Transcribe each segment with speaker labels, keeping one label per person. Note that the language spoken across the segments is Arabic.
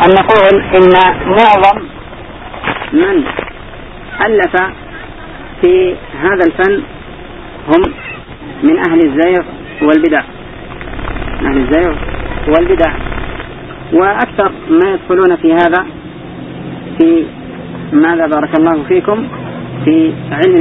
Speaker 1: أن نقول إن معظم من ألف في هذا الفن هم من أهل الزيغ والبدع، وأكثر ما يدخلون في هذا في ماذا بارك الله فيكم في علم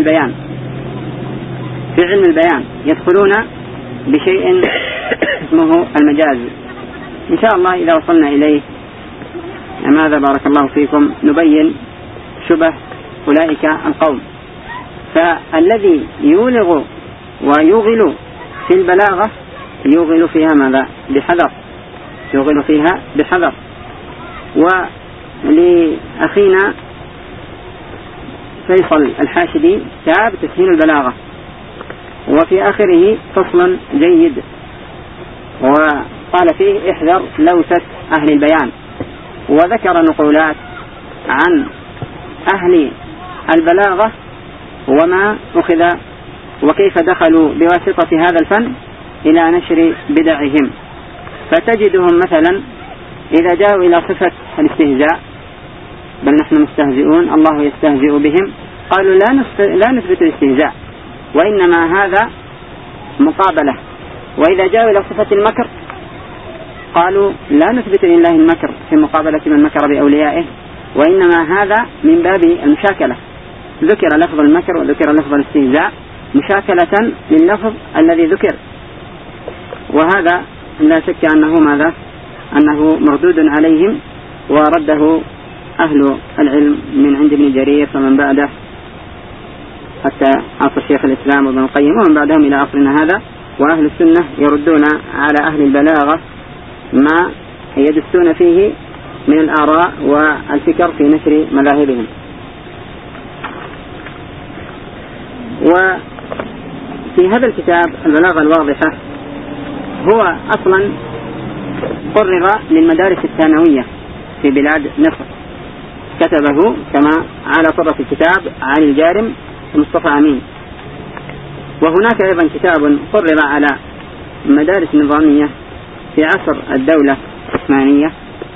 Speaker 1: البيان يدخلون بشيء اسمه المجاز. إن شاء الله إذا وصلنا إليه ماذا بارك الله فيكم نبين شبه أولئك القوم. فالذي يولغ ويوغل في البلاغة يوغل فيها ماذا؟ بحذر. ولأخينا فيصل الحاشدي كتاب تسهيل البلاغة، وفي آخره فصل جيد وقال فيه احذر لوثة أهل البيان، وذكر نقولات عن أهل البلاغة وما أخذ وكيف دخلوا بواسطة هذا الفن إلى نشر بدعهم. فتجدهم مثلا إذا جاءوا إلى صفة الاستهزاء، بل نحن مستهزئون الله يستهزئ بهم، قالوا لا نثبت الاستهزاء وإنما هذا مقابلة. وإذا جاءوا إلى صفة المكر قالوا لا نثبت لله المكر في مقابلة من مكر بأوليائه، وإنما هذا من باب المشاكلة، ذكر لفظ المكر وذكر لفظ الاستهزاء مشاكلة لللفظ الذي ذكر. وهذا لا شك أنه مردود عليهم، ورده أهل العلم من عند ابن جرير فمن بعده حتى عصر شيخ الإسلام وابن القيم ومن بعدهم إلى عصرنا هذا. وأهل السنة يردون على أهل البلاغة ما يدسون فيه من الآراء والفكر في نشر مذاهبهم. وفي هذا الكتاب البلاغة الواضحة هو أصلا قرر للمدارس الثانوية في بلاد مصر، كتبه كما على طرف الكتاب علي الجارم ومصطفى أمين. وهناك أيضا كتاب قرر على مدارس نظامية في عصر الدولة العثمانية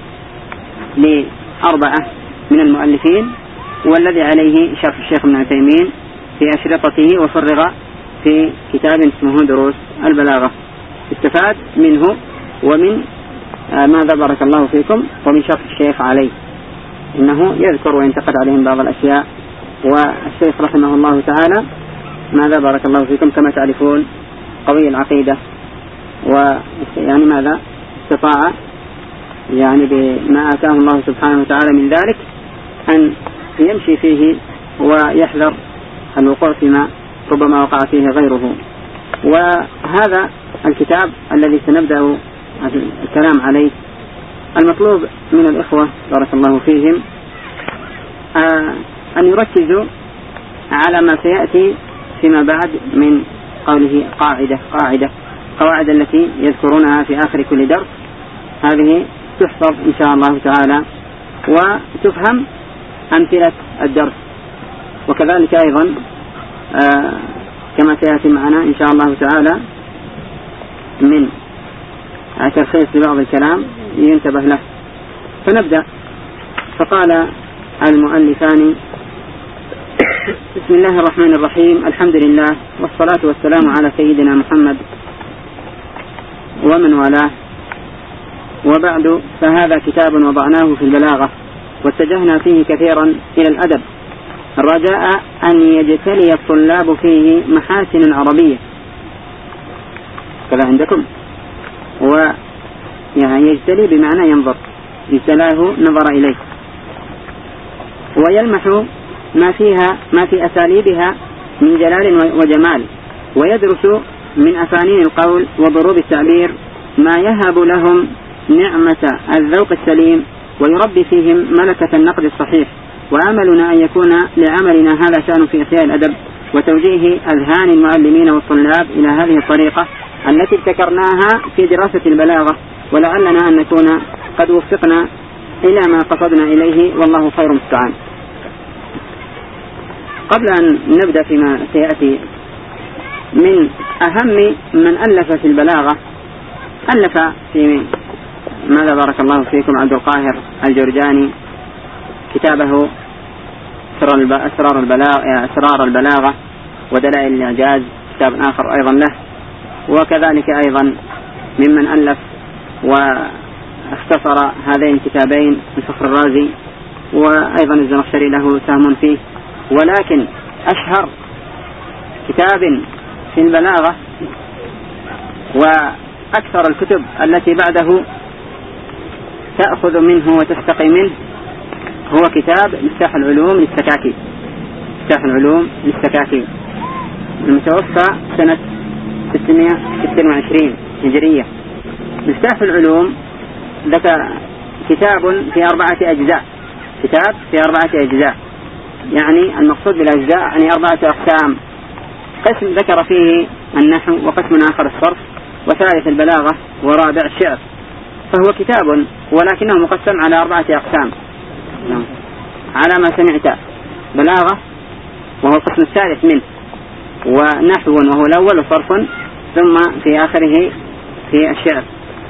Speaker 1: ل4 من المؤلفين، والذي عليه شرح الشيخ ابن عثيمين في أشرطته، وفرغ في كتاب اسمه دروس البلاغة. استفاد منه ومن ماذا بارك الله فيكم ومن شرح الشيخ عليه، إنه يذكر وينتقد عليهم بعض الأشياء. والشيخ رحمه الله تعالى ماذا بارك الله فيكم كما تعرفون قوي العقيدة، ويعني ماذا استطاع يعني بما آتاه الله سبحانه وتعالى من ذلك أن يمشي فيه ويحذر الوقوع فيما ربما وقع فيه غيره. وهذا الكتاب الذي سنبدأ الكلام عليه المطلوب من الإخوة بارك الله فيهم أن يركزوا على ما سيأتي فيما بعد من قوله قواعد التي يذكرونها في آخر كل درس، هذه تحفظ إن شاء الله تعالى وتفهم أمثلة الدرس. وكذلك أيضا كما سيأتي معنا إن شاء الله تعالى من تلخيص لبعض الكلام ينتبه له. فنبدأ. فقال المؤلفان: بسم الله الرحمن الرحيم، الحمد لله والصلاة والسلام على سيدنا محمد ومن والاه، وبعد، فهذا كتاب وضعناه في البلاغة واتجهنا فيه كثيرا إلى الأدب، الرجاء أن يجتلي الطلاب فيه محاسن العربية كذا عندكم، ويعني يجتلي بمعنى ينظر، يجتلاه نظر إليه، ويلمح ما في أساليبها من جلال وجمال، ويدرس من أفانين القول وضروب التعبير ما يهب لهم نعمة الذوق السليم ويربي فيهم ملكة النقد الصحيح. وأملنا أن يكون لعملنا هذا شأن في إحياء الأدب وتوجيه أذهان المعلمين والطلاب إلى هذه الطريقة التي ابتكرناها في دراسة البلاغة، ولعلنا أن نكون قد وفقنا إلى ما قصدنا إليه، والله خير مستعان. قبل أن نبدأ فيما سيأتي، من أهم من ألف في البلاغة، ألف في ماذا بارك الله فيكم عبد القاهر الجرجاني كتابه أسرار البلاغة ودلائل الإعجاز، كتاب آخر أيضا له. وكذلك أيضا ممن ألف واختصر هذين الكتابين الفخر الرازي، وأيضا الزمخشري له سهم فيه. ولكن أشهر كتاب في البلاغة وأكثر الكتب التي بعده تأخذ منه وتستقي منه هو كتاب مفتاح العلوم للسكاكي. مفتاح العلوم للسكاكي المتوفى سنة 626 هجرية. مفتاح العلوم ذكر كتاب في 4 أجزاء، كتاب في 4 أجزاء، يعني المقصود بالأجزاء يعني 4 أقسام. قسم ذكر فيه النحو، وقسم آخر الصرف، وثالث البلاغة، ورابع الشعر. فهو كتاب ولكنه مقسم على 4 أقسام على ما سمعت: بلاغة وهو القسم الثالث منه، ونحو وهو الأول، وصرف، ثم في آخره في الشعر.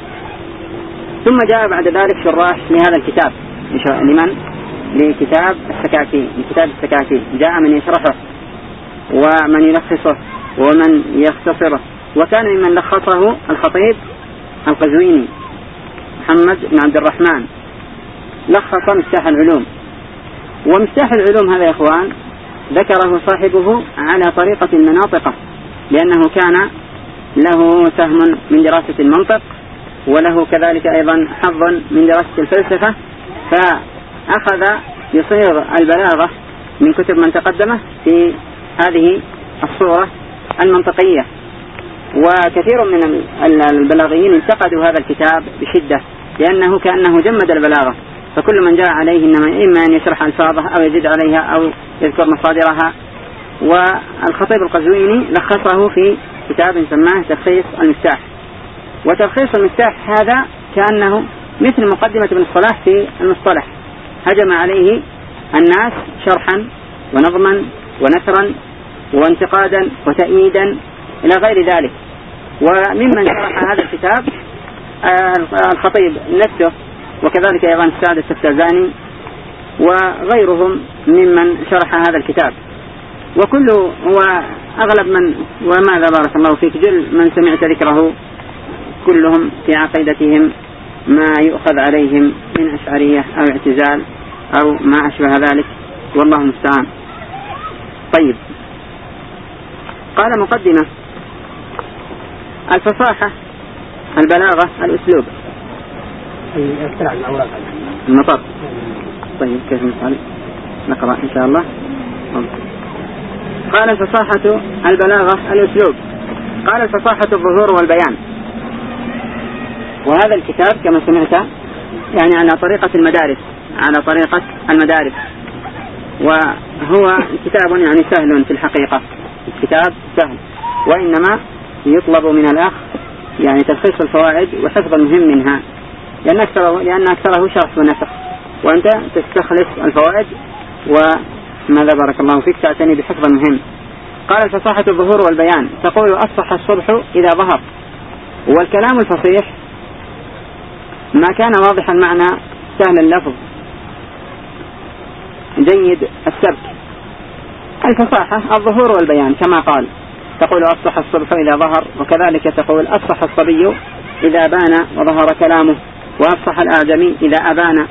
Speaker 1: ثم جاء بعد ذلك شراح لهذا الكتاب. لمن؟ لكتاب السكاكي. لكتاب السكاكي جاء من يشرحه ومن يلخصه ومن يختصره، وكان ممن لخصه الخطيب القزويني محمد بن عبد الرحمن، لخص مفتاح العلوم. ومفتاح العلوم هذا يا إخوان ذكره صاحبه على طريقة المناطقة، لأنه كان له سهم من دراسة المنطق، وله كذلك أيضا حظ من دراسة الفلسفة، فأخذ يصيغ البلاغة من كتب من تقدمه في هذه الصورة المنطقية. وكثير من البلاغيين انتقدوا هذا الكتاب بشدة، لأنه كأنه جمد البلاغة، فكل من جاء عليه إما أن يشرح ألفاظها أو يزيد عليها أو يذكر مصادرها. والخطيب القزويني لخصه في كتاب سماه تلخيص المفتاح. وتلخيص المفتاح هذا كأنه مثل مقدمة ابن الصلاح في المصطلح، هجم عليه الناس شرحا ونظما ونثرا وانتقادا وتأييدا إلى غير ذلك. وممن شرح هذا الكتاب الخطيب نفسه، وكذلك أيضا السعد السفتازاني وغيرهم ممن شرح هذا الكتاب. وكله هو أغلب من، وماذا بارك الله فيك، جل من سمعت ذكره كلهم في عقيدتهم ما يؤخذ عليهم من أشعرية أو اعتزال أو ما أشبه ذلك، والله المستعان. طيب، قال مقدمة: الفصاحة، البلاغة، الأسلوب. المطر. طيب كيف نفعل؟ نقرأ إن شاء الله. قال: الفصاحة، البلاغة، الأسلوب. قال: الفصاحة الظهور والبيان. وهذا الكتاب كما سمعت يعني على طريقة المدارس، على طريقة المدارس، وهو كتاب يعني سهل في الحقيقة، الكتاب سهل، وإنما يطلب من الأخ يعني تلخيص الفوائد وحفظ المهم منها، لأن أكثره شرح ونسخ، وأنت تستخلص الفوائد وماذا بارك الله فيك تعتني بحفظ المهم. قال: الفصاحة الظهور والبيان. تقول: أصح الصبح إذا ظهر. والكلام الفصيح ما كان واضح المعنى، سهل اللفظ، جيد السبك. الفصاحة الظهور والبيان كما قال، تقول: أصح الصبح إذا ظهر، وكذلك تقول: أصح الصبي إذا بان وظهر كلامه، وأصح الآدمي إذا أبان.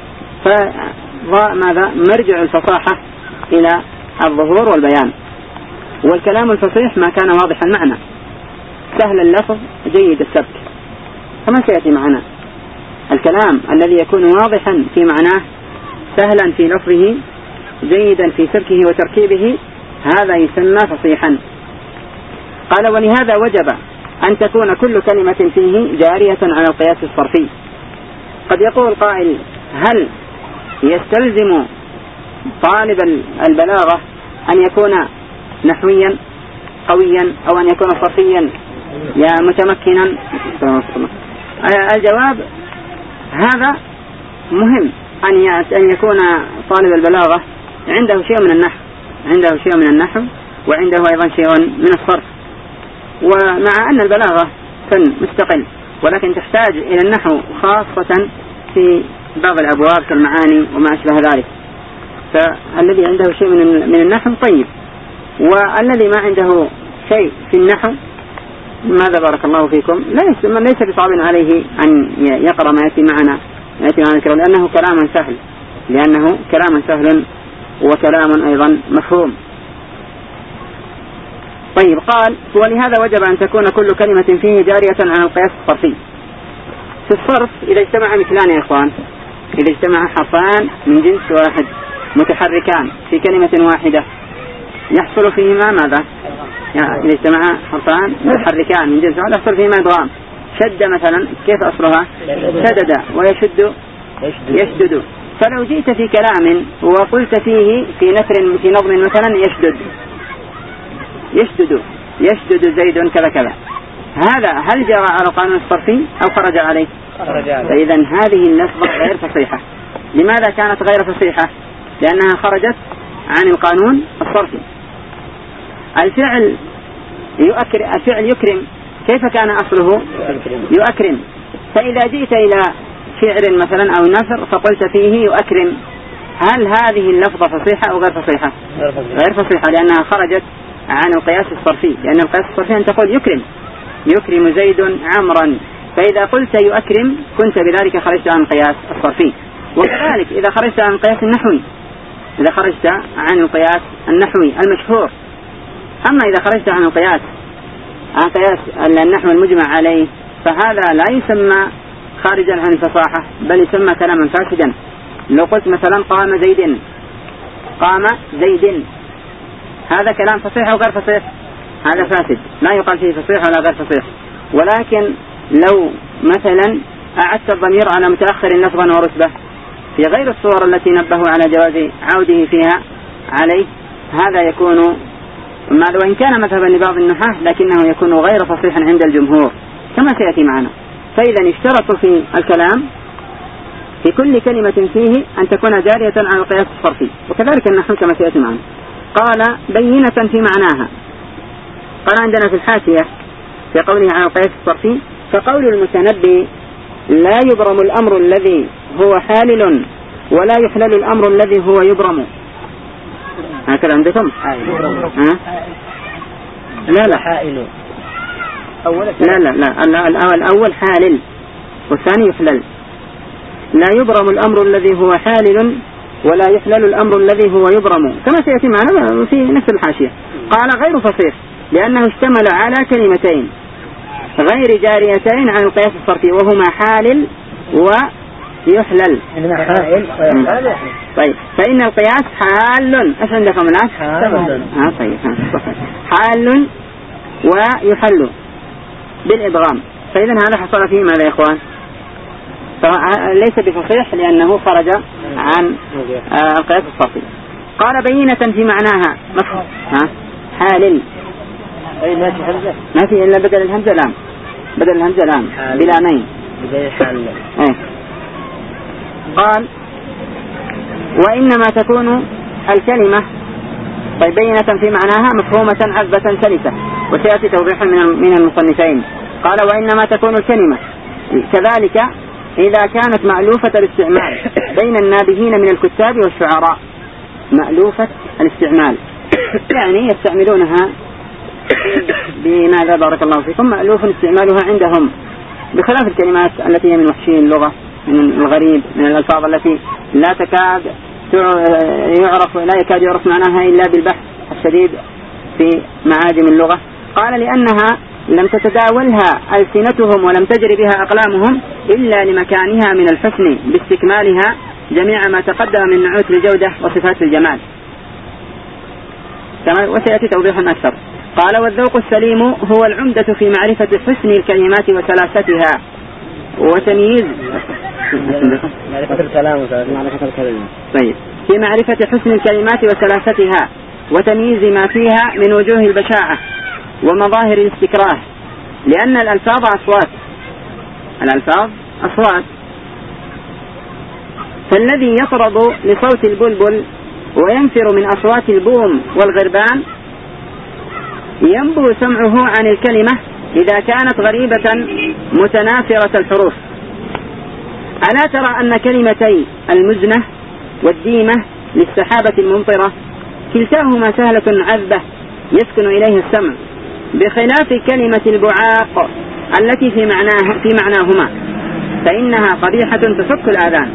Speaker 1: فماذا مرجع الفصاحة إلى الظهور والبيان. والكلام الفصيح ما كان واضح المعنى، سهل اللفظ، جيد السبك، كما سيأتي معنا. الكلام الذي يكون واضحا في معناه، سهلا في لفظه، جيدا في سبكه وتركيبه، هذا يسمى فصيحا. قال: ولهذا وجب أن تكون كل كلمة فيه جارية على القياس الصرفي. قد يقول قائل: هل يستلزم طالب البلاغة أن يكون نحويا قويا أو أن يكون صرفيا متمكنا؟ الجواب: هذا مهم، أن يكون طالب البلاغة عنده شيء من النحو، وعنده أيضا شيء من الصرف. ومع أن البلاغة فن مستقل ولكن تحتاج إلى النحو خاصة في بعض الأبواب كالمعاني وما أشبه ذلك. فالذي عنده شيء من النحو طيب، والذي ما عنده شيء في النحو ماذا بارك الله فيكم ليس بصعب عليه أن يقرأ ما يأتي معنا ذكره، لأنه كلام سهل وكلام أيضا مفهوم. طيب قال: ولهذا وجب أن تكون كل كلمة فيه جارية عن القياس الصرفي. في الصرف إذا اجتمع مثلان يا إخوان، إذا اجتمع حرفان من جنس واحد متحركان في كلمة واحدة يحصل فيهما ماذا؟ إذا اجتمع حرفان متحركان من جنس واحد يحصل فيهما إدغام. شد مثلا كيف أصلها؟ شدد، ويشد يشدد. فلو جئت في كلام وقلت فيه في نثر في نظم مثلا يشدد زيد كذا كذا، هذا هل جرى على القانون الصرفي أو خرج عليه؟ فإذا هذه اللفظة غير فصيحة. لماذا كانت غير فصيحة؟ لأنها خرجت عن القانون الصرفي. الفعل يكرم كيف كان أصله؟ يؤكرم. فإذا جئت إلى شعر مثلا أو نثر فقلت فيه يؤكرم، هل هذه اللفظة فصيحة أو غير فصيحة؟ غير فصيحة، لأنها خرجت عن القياس الصرفي. لأن القياس الصرفي أن تقول يكرم زيد عمرا، فإذا قلت يؤكرم كنت بذلك خرجت عن القياس الصرفي. وكذلك إذا خرجت عن القياس النحوي، إذا خرجت عن القياس النحوي المشهور. أما إذا خرجت عن قياس النحو المجمع عليه فهذا لا يسمى خارجا عن الفصاحة، بل يسمى كلاما فاسدا. لو قلت مثلا قام زيد، هذا كلام فصيح أو غير فصيح؟ هذا فاسد، لا يقال فيه فصيح ولا غير فصيح. ولكن لو مثلا أعدت الضمير على متأخر نصبا ورتبة في غير الصور التي نبهوا على جواز عوده فيها عليه، هذا يكون وإن كان مذهبا لبعض النحاة لكنه يكون غير فصيح عند الجمهور كما سيأتي معنا. فإذا اشترطوا في الكلام في كل كلمة فيه أن تكون جارية على القياس الصرفي، وكذلك النحو كما سيأتي معنا. قال: بينة في معناها. قال عندنا في الحاشية في قوله على القياس الصرفي: فقول المتنبي: لا يبرم الأمر الذي هو حالل ولا يحلل الأمر الذي هو يبرم. هكذا عندكم؟ لا حائل. لا الأول حالل والثاني يحلل. لا يبرم الأمر الذي هو حالل ولا يحلل الأمر الذي هو يبرم، كما سيأتي معنا في نفس الحاشية. قال: غير فصيح لأنه اشتمل على كلمتين غير جاريتين عن القياس الصرفي، وهما حالل ويحلل. طيب، فإن القياس حال. ايش عندكم الآن؟ طيب، حال ويحل بالإدغام. فإذا هذا حصل فيه ماذا يا إخوان؟ ليس بفصيح لأنه خرج عن القياس الصرفي. قال: بينة في معناها مفهوم. حالل ما في إلا بدل الهمزة لام، بلامين. قال: وإنما تكون الكلمة طيب بينة في معناها مفهومة عذبة سلسة، وسيأتي توضيح من المصنفين. قال: وإنما تكون الكلمة كذلك إذا كانت مألوفة الاستعمال بين النابهين من الكتاب والشعراء. مألوفة الاستعمال يعني يستعملونها بماذا بارك الله فيكم؟ مألوف استعمالها عندهم، بخلاف الكلمات التي هي من وحشي اللغة، من الغريب، من الألفاظ التي لا يكاد يعرف معناها إلا بالبحث الشديد في معاجم اللغة. قال: لأنها لم تتداولها ألسنتهم ولم تجري بها أقلامهم إلا لمكانها من الحسن باستكمالها جميع ما تقدم من نعوت الجودة وصفات الجمال، وسيأتي توضيح أكثر. قال: والذوق السليم هو العمدة في معرفة حسن الكلمات وسلاستها وتمييز طيب، في معرفة حسن الكلمات وسلاستها وتمييز ما فيها من وجوه البشاعة ومظاهر الاستكراه، لأن الألفاظ أصوات، فالذي يطرب لصوت البلبل وينفر من أصوات البوم والغربان ينبو سمعه عن الكلمة إذا كانت غريبة متنافرة الحروف. ألا ترى أن كلمتي المزنة والديمة للسحابة الممطرة كلتاهما سهلة عذبة يسكن إليه السمع، بخلاف كلمة البعاق التي في معناهما فإنها قبيحة تفك الآذان.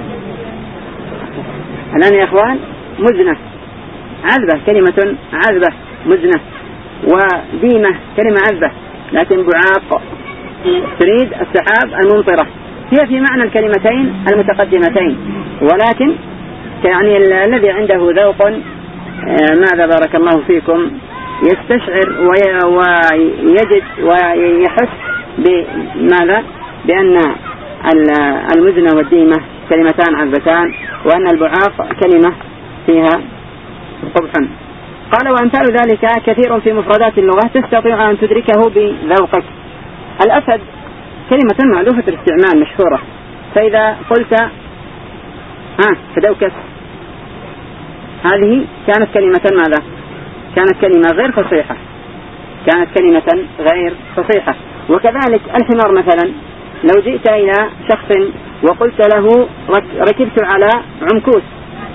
Speaker 1: الآن يا أخوان مزنة عذبة، كلمة عذبة مزنة، وديمة كلمة عذبة، لكن بعاق تريد السحاب الممطرة، هي في معنى الكلمتين المتقدمتين، ولكن يعني الذي عنده ذوق ماذا بارك الله فيكم يستشعر ويجد ويحس بماذا بأن المزنة والديمة كلمتان عذبتان، وأن البعاق كلمة فيها قبح. قال وأمثال ذلك كثير في مفردات اللغة تستطيع أن تدركه بذوقك. الأسد كلمة معروفة الاستعمال مشهورة، فإذا قلت فدوكس هذه كانت كلمة ماذا؟ كانت كلمة غير فصيحة، كانت كلمة غير فصيحة. وكذلك الحمار مثلا، لو جئت إلى شخص وقلت له ركبت على عنكوس،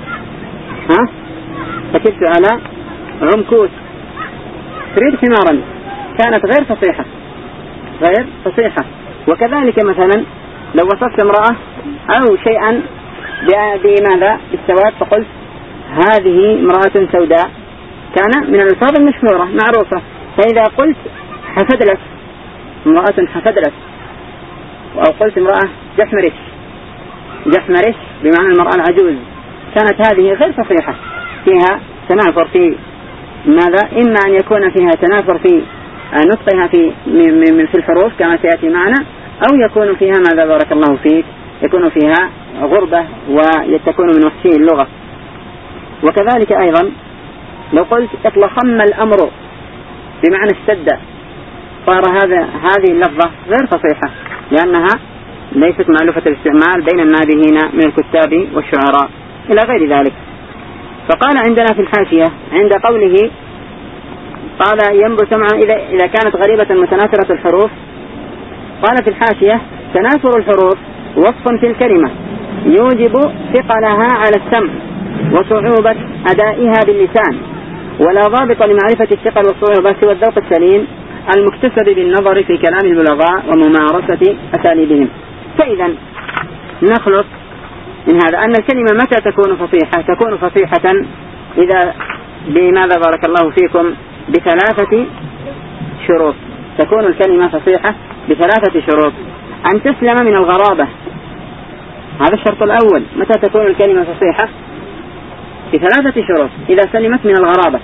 Speaker 1: ركبت على عنكوس، تريد حمارا، كانت غير فصيحة، غير فصيحة. وكذلك مثلا لو وصفت امرأة أو شيئا بماذا؟ بالسواد، فقلت هذه امرأة سوداء، كان من الألفاظ المشهورة معروفة. فإذا قلت حفدلس، امرأة حفدلس، أو قلت امرأة جحمرش، جحمرش بمعنى المرأة العجوز، كانت هذه غير فصيحة، فيها تنافر في ماذا؟ إما أن يكون فيها تنافر في نطقها في الحروف كما سيأتي معنا، أو يكون فيها ماذا بارك الله فيك يكون فيها غربة ويتكون من وحشي اللغة. وكذلك أيضا لو قلت اطلخم الأمر بمعنى اشتد، صار هذه اللفظة غير فصيحة، لأنها ليست مألوفة الاستعمال بين النابهين من الكتاب والشعراء إلى غير ذلك. فقال عندنا في الحاشية عند قوله قال ينبو سمعا إذا كانت غريبة متناثرة الحروف، قال في الحاشية تناثر الحروف وصف في الكلمة يوجب ثقلها على السمع وصعوبة أدائها باللسان، ولا ضابط لمعرفة الثقل والصعوبة سوى الذوق السليم المكتسب بالنظر في كلام البلغاء وممارسة أساليبهم. فإذا نخلص من هذا أن الكلمة متى تكون فصيحة؟ تكون فصيحة إذا بماذا بارك الله فيكم بثلاثة شروط. تكون الكلمة فصيحة بثلاثة شروط: أن تسلم من الغرابة، هذا الشرط الأول. متى تكون الكلمة فصيحة؟ بثلاثة شروط: إذا سلمت من الغرابة.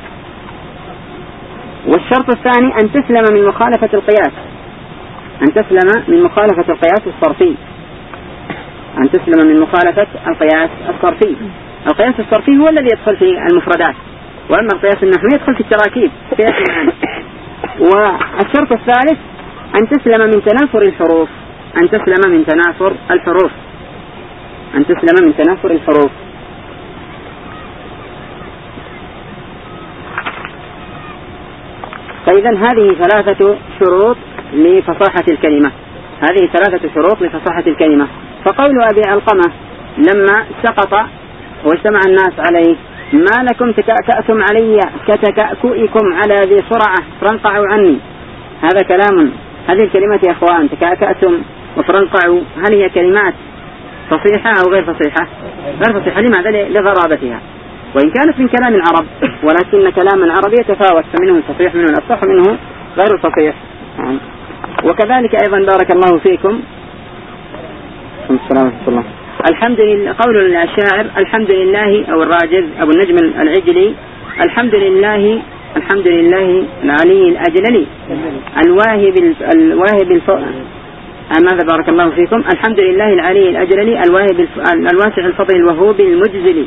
Speaker 1: والشرط الثاني أن تسلم من مخالفة القياس، أن تسلم من مخالفة القياس الصرفي، أن تسلم من مخالفة القياس الصرفي. القياس الصرفي هو الذي يدخل في المفردات، وأما القياس النحوي يدخل في التراكيب في معنا. والشرط الثالث أن تسلم من تنافر الحروف، أن تسلم من تنافر الحروف، أن تسلم من تنافر الحروف. فإذا هذه ثلاثة شروط لفصاحة الكلمة، هذه ثلاثة شروط لفصاحة الكلمة. فقول أبي علقمة لما سقط واجتمع الناس عليه: ما لكم تكأكأتم علي كتكأكئكم على ذي صرعة فرنقعوا عني. هذا كلام، هذه الكلمات يا أخوان تكأكأتم وفرنقعوا، هل هي كلمات فصيحة أو غير فصيحة؟ غير فصيحة. لماذا؟ لغرابتها، وإن كانت من كلام العرب، ولكن كلام العرب يتفاوت، فمنه الفصيح منه الأفصح منه غير الفصيح. وكذلك أيضا بارك الله فيكم السلام عليكم الله. الحمد لله، قول الشاعر: الحمد لله، أو الراجز أبو النجم العجلي: الحمد لله، الحمد لله العلي الأجللي الواهب ماذا بارك الله فيكم؟ الحمد لله العلي الأجللي الواسع الفضل الوهوب المجزلي.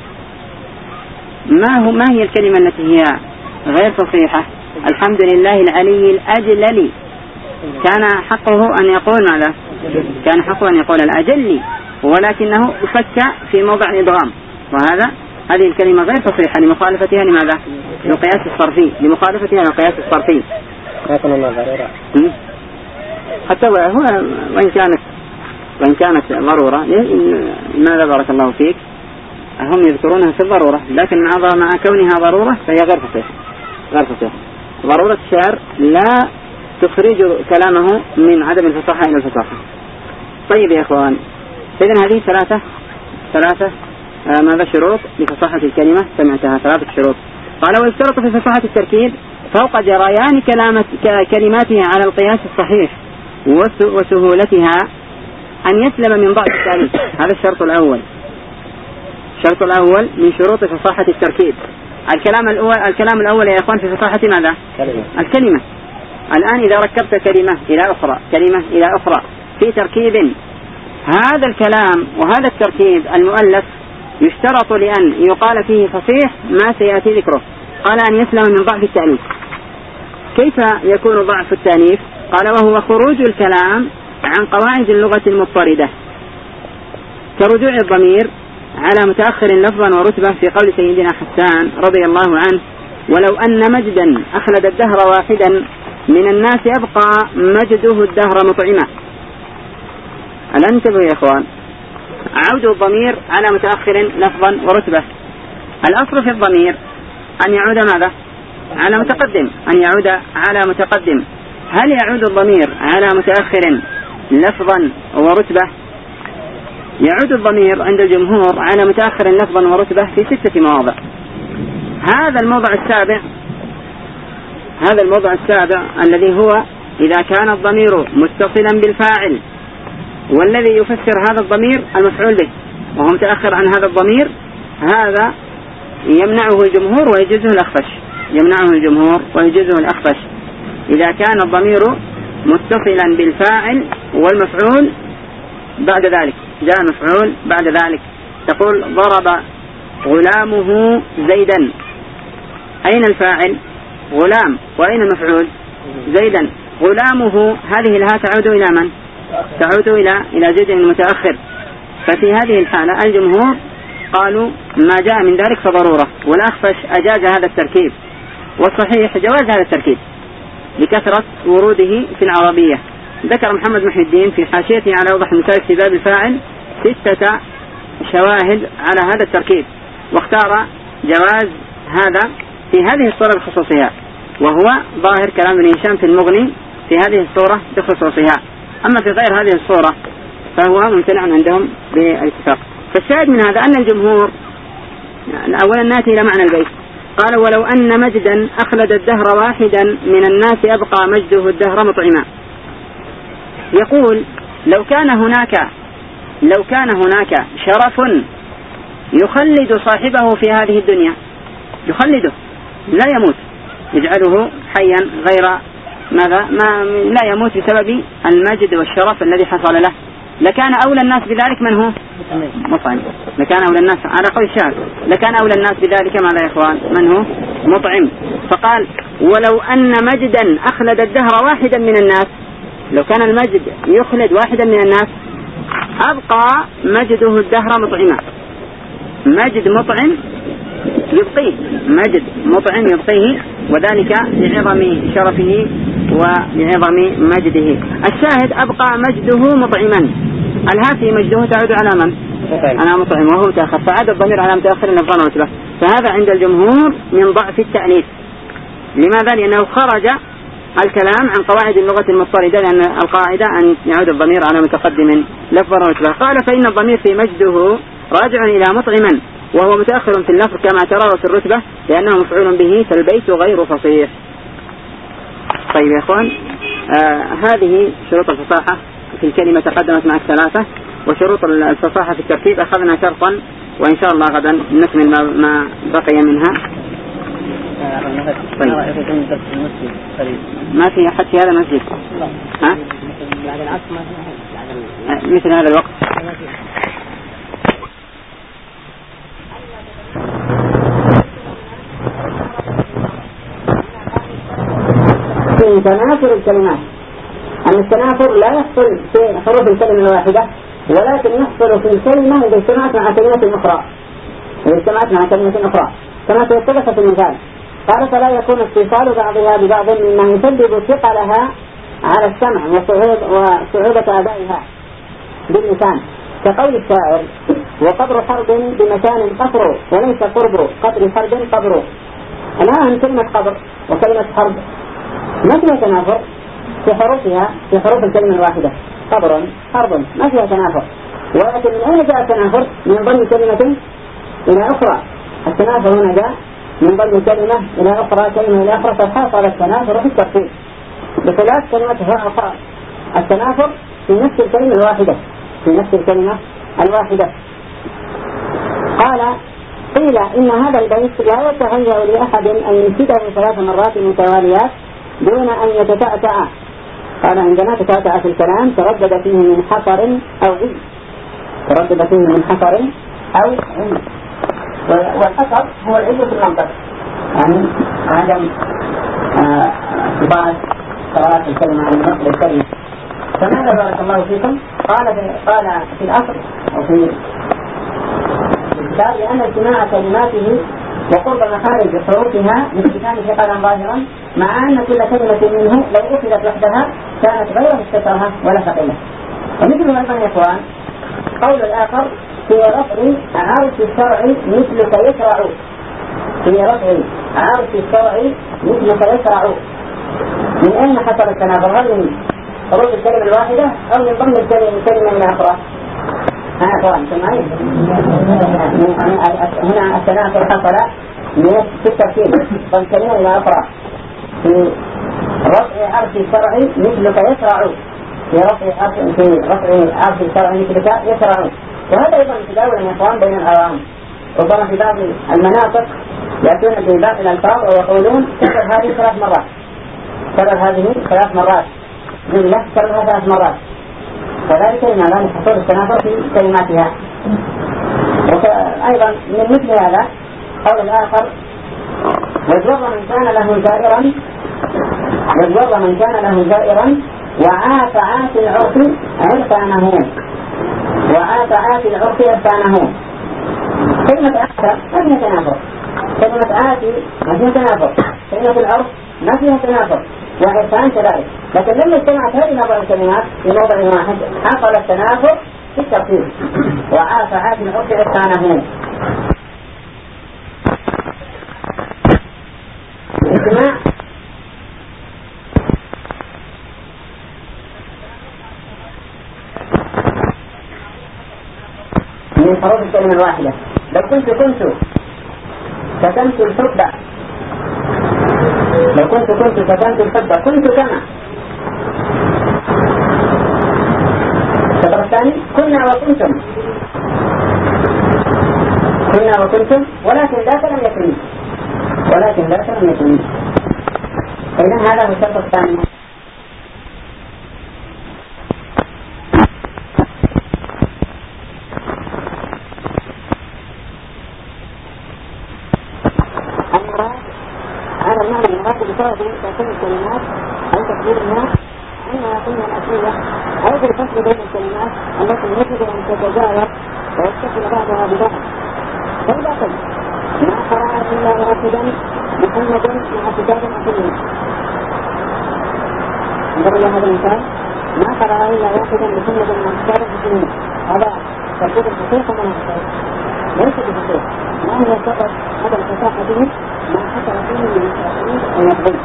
Speaker 1: ما هي الكلمة التي هي غير فصيحة؟ الحمد لله العلي الأجللي. كان حقه أن يقول ماذا؟ كان حقه أن يقول الأجلي، ولكنه فك في موضع إدغام، هذه الكلمة غير فصيحة لمخالفتها لماذا؟ للقياس الصرفي، لمخالفتها للقياس الصرفي. التوعية هو وإن كانت ضرورة. لماذا بارك الله فيك؟ هم يذكرونها في الضرورة، لكن مع كونها ضرورة فهي غير فصيح. ضرورة الشعر لا تخرج كلامه من عدم الفصاحة إلى الفصاحة. طيب يا إخوان، إذن هذه ثلاثة ماذا شروط لفصاحة الكلمة سمعتها، 3 شروط. قال: ويشترط في فصاحة التركيب فوق جريان كلماتها على القياس الصحيح وسهولتها أن يسلم من ضعف التأليف. هذا الشرط الأول من شروط فصاحة التركيب. الكلام الأول يا إخوان في فصاحة ماذا؟ الكلمة. الآن إذا ركبت كلمة إلى أخرى في تركيب، هذا الكلام وهذا التركيب المؤلف يشترط لأن يقال فيه فصيح ما سيأتي ذكره. قال: أن يسلم من ضعف التأليف. كيف يكون ضعف التأليف؟ قال: وهو خروج الكلام عن قواعد اللغة المضطردة، كرجوع الضمير على متأخر لفظا ورتبة في قول سيدنا حسان رضي الله عنه: ولو أن مجدا أخلد الدهر واحدا من الناس يبقى مجده الدهر مطعما. الآن انتبهوا يا إخوان، عود الضمير على متأخر لفظا ورتبة. الأصل في الضمير أن يعود ماذا؟ على متقدم، أن يعود على متقدم. هل يعود الضمير على متأخر لفظا ورتبة؟ يعود الضمير عند الجمهور على متأخر لفظا ورتبة في 6 مواضع. هذا الموضع السابع الذي هو إذا كان الضمير متصلا بالفاعل، والذي يفسر هذا الضمير المفعول به وهو متأخر عن هذا الضمير، هذا يمنعه الجمهور ويجوزه الأخفش. إذا كان الضمير متصلا بالفاعل والمفعول بعد ذلك، جاء المفعول بعد ذلك، تقول: ضرب غلامه زيدا. أين الفاعل؟ غلام. وأين المفعول؟ زيدا. غلامه، هذه الهاء تعود إلى من؟ تعود إلى زيد المتأخر. ففي هذه الحالة الجمهور قالوا ما جاء من ذلك فضرورة، والأخفش أجاز هذا التركيب، والصحيح جواز هذا التركيب لكثرة وروده في العربية. ذكر محمد محي الدين في حاشيته على أوضح المسالك في باب الفاعل 6 شواهد على هذا التركيب، واختار جواز هذا في هذه الصورة بخصوصها، وهو ظاهر كلام ابن هشام في المغني في هذه الصورة بخصوصها. أما في غير هذه الصورة فهو ممتنع عندهم بالاتفاق. فالشاهد من هذا أن الجمهور، أولا نأتي إلى معنى البيت. قال: ولو أن مجدا أخلد الدهر واحدا من الناس يبقى مجده الدهر مطعما. يقول: لو كان هناك شرف يخلد صاحبه في هذه الدنيا، يخلده لا يموت، يجعله حيا غير ماذا؟ لا يموت بسبب المجد والشرف الذي حصل له، لكان أولى الناس بذلك من هو؟ مطعم. لكان أولى الناس على قول الشاعر، لكان أولى الناس بذلك ماذا يا إخوان؟ من هو؟ مطعم. فقال: ولو أن مجدا أخلد الدهر واحدا من الناس، لو كان المجد يخلد واحدا من الناس أبقى مجده الدهر مطعما. مجد مطعم يبقيه، مجد مطعم يبقيه، وذلك لعظم شرفه ولعظم مجده. الشاهد: أبقى مجده مطعما. الهاتي مجده تعود على من؟ على مطعم، وهو متأخر، فعاد الضمير على متأخر لفظا ورتبة. فهذا عند الجمهور من ضعف التأنيث. لماذا؟ لأنه خرج الكلام عن قواعد اللغة المضطردة، لأن القاعدة أن يعود الضمير على متقدم لفظا ورتبة. قال: فإن الضمير في مجده راجع إلى مطعما، وهو متأخر في اللفظ كما ترى وفي الرتبة، لأنه مفعول به، فالبيت غير فصيح. طيب يا إخوان، هذه شروط الفصاحة في الكلمة تقدمت معك 3، وشروط الفصاحة في التركيب أخذنا شرطا، وإن شاء الله غدا نكمل ما بقي منها. طيب. ما في أحد في هذا المسجد؟ ها؟ مثل هذا الوقت. في تناثر الكلمات، أن التناثر لا يحصل في حروف الكلمة الواحدة، ولكن يحصل في الكلمة إذا اجتمعت مع كلمة أخرى، كما تتضح في المثال. قال: فلا يكون اتصال بعضها ببعض مما يسبب ثقلها على السمع وصعوبة أدائها باللسان، كقول الشاعر: وقبر حرب بمكان قصر وليس قرب قبر حرب قبر. الآن كلمة قبر وكلمة حرب ما فيها تنافر في حروفها، في حروف الكلمة الواحدة، قبر حرب ما فيها تنافر، ولكن من أين جاء التنافر؟ من ضم كلمة إلى أخرى. التنافر هنا جاء من ضم كلمة إلى أخرى، كلمة إلى أخرى، فحصل التنافر في الترتيب، بخلاف كلمة فاء. التنافر في نفس الكلمة الواحدة، في نفس الكلمة الواحدة. قال: قيل إن هذا البيت لا يتهيأ لأحد أن ينشده 3 مرات متواليات دون أن يتتأتأ. قال: عندما تتأتأ في الكلام تردد فيه من حصر أو غي، تردد فيه من حصر أو غي. والحصر هو العلم في المنطق، يعني عدم إضاءة صلاة الكلمة عن نقل الكلمة. فماذا بارك الله فيكم؟ قال في الأصل أو في الكتاب: لأن اجتماع كلماته وقرب مخارج حروفها باستثناء ثقلا ظاهرا، مع أن كل كلمة منه لو أخذت وحدها كانت غير مستترة ولا ثقيلة. ومثل أيضا يا إخوان قول الآخر: في رفع عرش الشرع مثلك يشرع، في رفع عرش الشرع مثلك يشرع. من أين حصل التنافر؟ هل من حروف الكلمة الواحدة أو من ضمن الكلمة من أخرى؟ أخوان سمعين، هنا التنافر حصل في الترتيب ضم كلمة إلى أخرى. في رفع عرش الشرع مثلك يشرع، في رفع عرش الشرع مثلك يشرع. وهذا أيضا تداول يا إخوان بين العوام، ربما في بعض المناطق يأتون ببعض الألفاظ ويقولون كرر هذه 3 مرات، كرر هذه 3 مرات، جملة كررها 3 مرات، فذلك لماذا؟ لحصول التنافر في كلماتها. أيضا من مثل هذا قول الآخر: وجر من كان له زائرا وعاف عاف العرف عرفانه، وعاف عاف العرف عرفانه. كلمة عاف ما فيها تنافر، كلمة عافي ما فيها تنافر، كلمة العرف ما فيها تنافر، وعرفان كذلك. لكن لما اجتمعت هذه موضع الكلمات في موضع واحد حصل التنافر في الترتيب. وعاف عاف العرف عرفانه. الاجتماع من حروف الكلمة الواحدة. لو كنت سكنت الحب، لو كنت سكنت الحب كنت كما. الشطر الثاني: كنا وكنتم ولكن ذاك لم يكن. فإذا هذا هو الشطر الثاني. بسبب تأثير الكلمات أو تقديرها أنها قيمة الأصلية أو بالفصل بين الكلمات التي يجب أن تتجاوز ويتصل بعضها ببعض. فإذا قلت: ما قرأ إلا واحدا محمد مع كتاب أصلي، انظروا إلى هذا المثال: ما قرأ إلا واحدا محمد مع كتاب أصلي. هذا ترتيب الحقيقة من الحقيقة، ليس بحقيقة. ما هي سبب هذا الفتاحة به؟ ما حصل فيه من تأثير المقبول،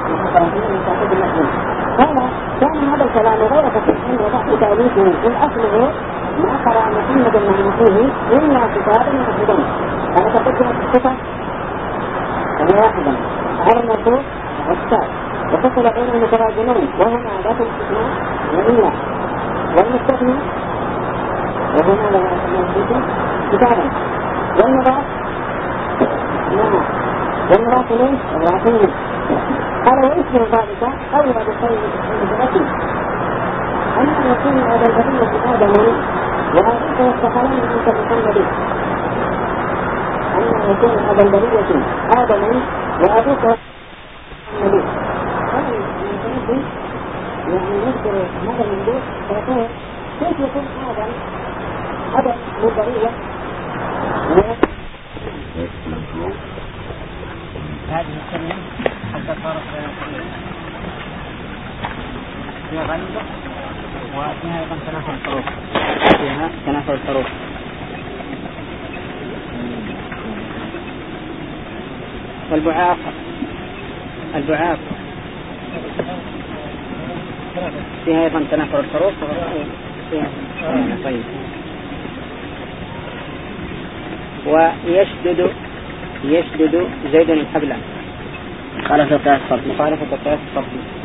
Speaker 1: كان هذا الكلام غير صحيح وضعف تأليفه. الأصل هو: ما قرأ محمد مع نفسه إلا كتابا محمدا. هذا تقدم الصفة هي واحدا غير الموصوف والكتاب، وفصل بين المتراجمين وهما ذات الاستثناء وإلا، والمستثنى وهما لا يعتمد كتابا، والمضاف والمضاف إليه والمضاف. قال: واسم ذلك أولى بالخير بالتي أن يكون هذا البرية آدما وأبوك يستحلون أنت محمد، أن يكون هذا البرية آدما وأبوك محمد. يعني نذكر هذا الموضوع فيقول: كيف يكون آدم أدم للبرية هذه الكلمة حتى صارت فيها غلبة وفيها أيضا تنافر الحروف، فيها تنافر الحروف. والبعاق، البعاق فيها أيضا تنافر الحروف. طيب. ويشدد زيد الحبل، مخالفة القياس الصرفي.